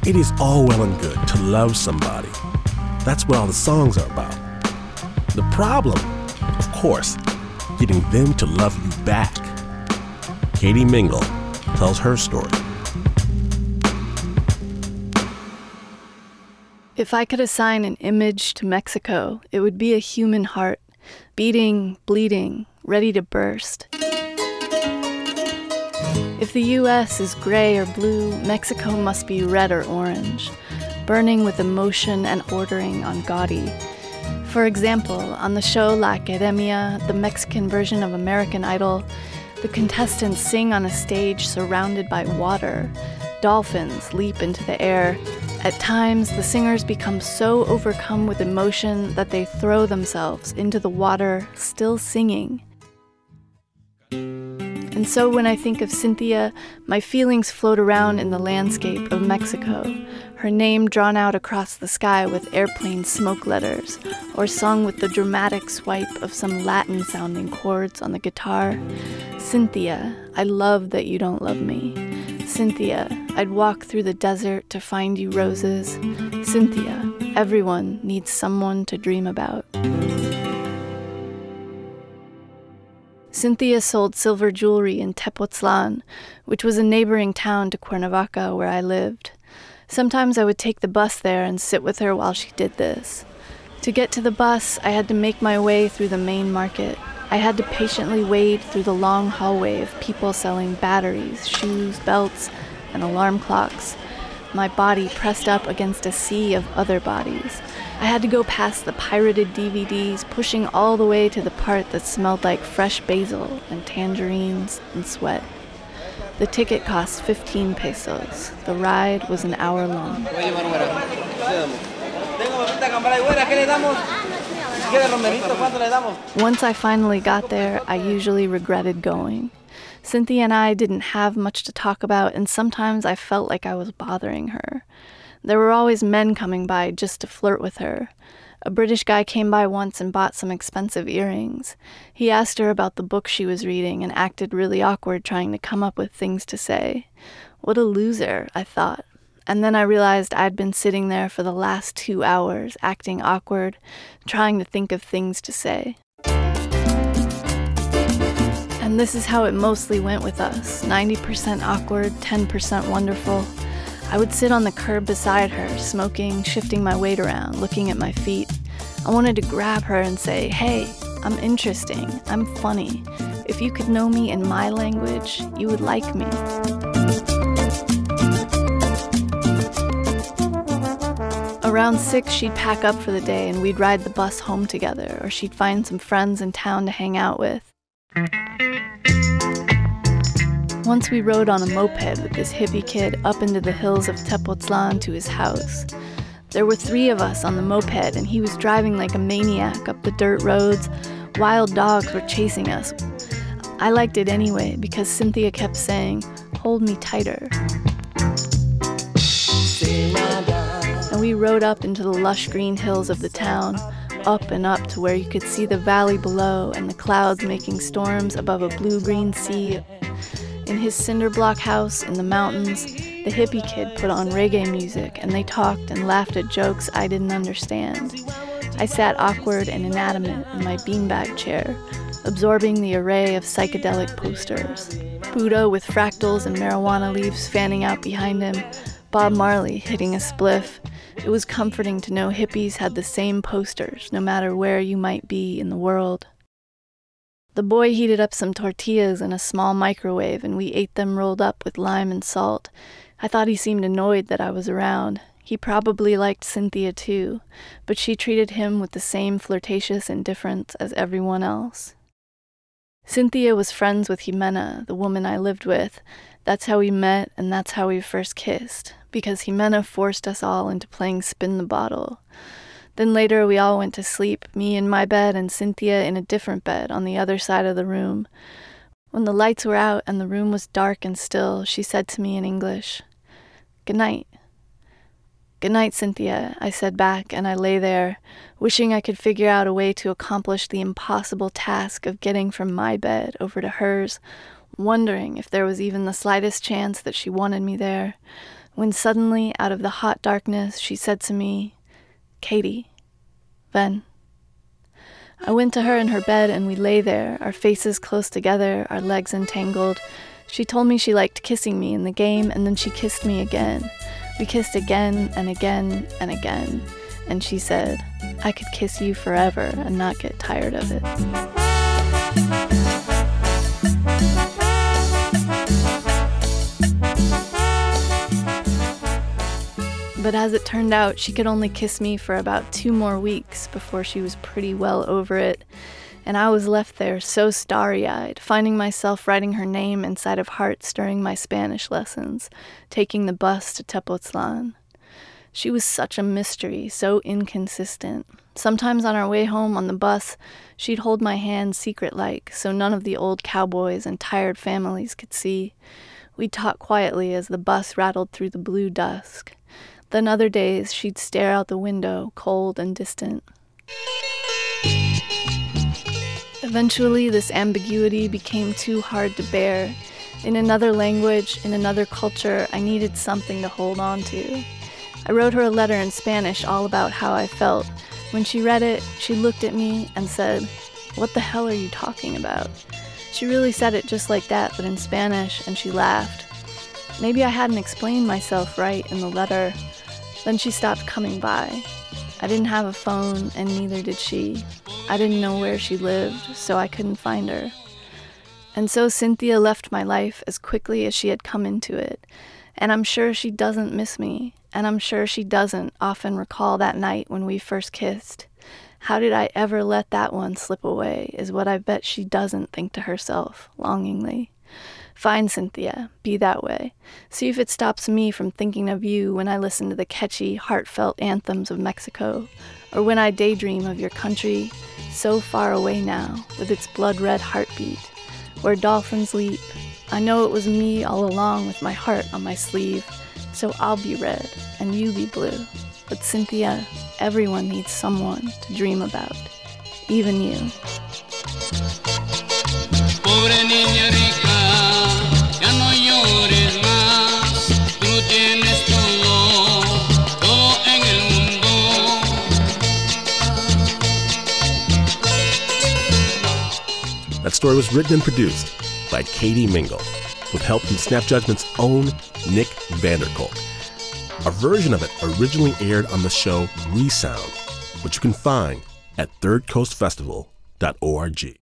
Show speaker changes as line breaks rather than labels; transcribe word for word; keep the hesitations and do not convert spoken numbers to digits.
It is all well and good to love somebody. That's what all the songs are about. The problem, of course, getting them to love you back. Katie Mingle tells her story.
If I could assign an image to Mexico, it would be a human heart, beating, bleeding, ready to burst. If the U S is gray or blue, Mexico must be red or orange, burning with emotion and bordering on gaudy. For example, on the show La Academia, the Mexican version of American Idol, the contestants sing on a stage surrounded by water. Dolphins leap into the air. At times, the singers become so overcome with emotion that they throw themselves into the water, still singing. And so when I think of Cynthia, my feelings float around in the landscape of Mexico, her name drawn out across the sky with airplane smoke letters, or sung with the dramatic swipe of some Latin-sounding chords on the guitar. Cynthia, I love that you don't love me. Cynthia, I'd walk through the desert to find you roses. Cynthia, everyone needs someone to dream about. Cynthia sold silver jewelry in Tepoztlan, which was a neighboring town to Cuernavaca where I lived. Sometimes I would take the bus there and sit with her while she did this. To get to the bus, I had to make my way through the main market. I had to patiently wade through the long hallway of people selling batteries, shoes, belts, and alarm clocks, my body pressed up against a sea of other bodies. I had to go past the pirated D V Ds, pushing all the way to the part that smelled like fresh basil and tangerines and sweat. The ticket cost fifteen pesos. The ride was an hour long. Once I finally got there, I usually regretted going. Cynthia and I didn't have much to talk about, and sometimes I felt like I was bothering her. There were always men coming by just to flirt with her. A British guy came by once and bought some expensive earrings. He asked her about the book she was reading and acted really awkward trying to come up with things to say. What a loser, I thought. And then I realized I'd been sitting there for the last two hours, acting awkward, trying to think of things to say. And this is how it mostly went with us, ninety percent awkward, ten percent wonderful. I would sit on the curb beside her, smoking, shifting my weight around, looking at my feet. I wanted to grab her and say, hey, I'm interesting, I'm funny. If you could know me in my language, you would like me. Around six, she'd pack up for the day and we'd ride the bus home together, or she'd find some friends in town to hang out with. Once we rode on a moped with this hippie kid up into the hills of Tepoztlan to his house. There were three of us on the moped, and he was driving like a maniac up the dirt roads. Wild dogs were chasing us. I liked it anyway because Cynthia kept saying, "Hold me tighter." And we rode up into the lush green hills of the town, up and up to where you could see the valley below and the clouds making storms above a blue-green sea. In his cinder block house in the mountains, the hippie kid put on reggae music and they talked and laughed at jokes I didn't understand. I sat awkward and inanimate in my beanbag chair, absorbing the array of psychedelic posters. Buddha with fractals and marijuana leaves fanning out behind him, Bob Marley hitting a spliff. It was comforting to know hippies had the same posters, no matter where you might be in the world. The boy heated up some tortillas in a small microwave, and we ate them rolled up with lime and salt. I thought he seemed annoyed that I was around. He probably liked Cynthia too, but she treated him with the same flirtatious indifference as everyone else. Cynthia was friends with Jimena, the woman I lived with. That's how we met, and that's how we first kissed, because Jimena forced us all into playing spin the bottle. Then later we all went to sleep, me in my bed and Cynthia in a different bed on the other side of the room. When the lights were out and the room was dark and still, she said to me in English, "Good night." "Good night, Cynthia," I said back, and I lay there, wishing I could figure out a way to accomplish the impossible task of getting from my bed over to hers, wondering if there was even the slightest chance that she wanted me there, when suddenly, out of the hot darkness, she said to me, "Katie, ven." I went to her in her bed and we lay there, our faces close together, our legs entangled. She told me she liked kissing me in the game, and then she kissed me again. We kissed again and again and again. And she said, "I could kiss you forever and not get tired of it." But as it turned out, she could only kiss me for about two more weeks before she was pretty well over it, and I was left there so starry-eyed, finding myself writing her name inside of hearts during my Spanish lessons, taking the bus to Tepoztlan. She was such a mystery, so inconsistent. Sometimes on our way home on the bus, she'd hold my hand secret-like, so none of the old cowboys and tired families could see. We'd talk quietly as the bus rattled through the blue dusk. Then other days, she'd stare out the window, cold and distant. Eventually, this ambiguity became too hard to bear. In another language, in another culture, I needed something to hold on to. I wrote her a letter in Spanish all about how I felt. When she read it, she looked at me and said, "What the hell are you talking about?" She really said it just like that, but in Spanish, and she laughed. Maybe I hadn't explained myself right in the letter. Then she stopped coming by. I didn't have a phone, and neither did she. I didn't know where she lived, so I couldn't find her. And so Cynthia left my life as quickly as she had come into it. And I'm sure she doesn't miss me, and I'm sure she doesn't often recall that night when we first kissed. How did I ever let that one slip away is what I bet she doesn't think to herself, longingly. Fine, Cynthia, be that way. See if it stops me from thinking of you when I listen to the catchy, heartfelt anthems of Mexico, or when I daydream of your country, so far away now, with its blood-red heartbeat, where dolphins leap. I know it was me all along with my heart on my sleeve, so I'll be red and you be blue. But Cynthia, everyone needs someone to dream about, even you. Pobre niña rica, ya no llores más, tú tienes todo, todo en el mundo.
That story was written and produced by Katie Mingle, with help from Snap Judgment's own Nick Vanderkolk. A version of it originally aired on the show Resound, which you can find at third coast festival dot org.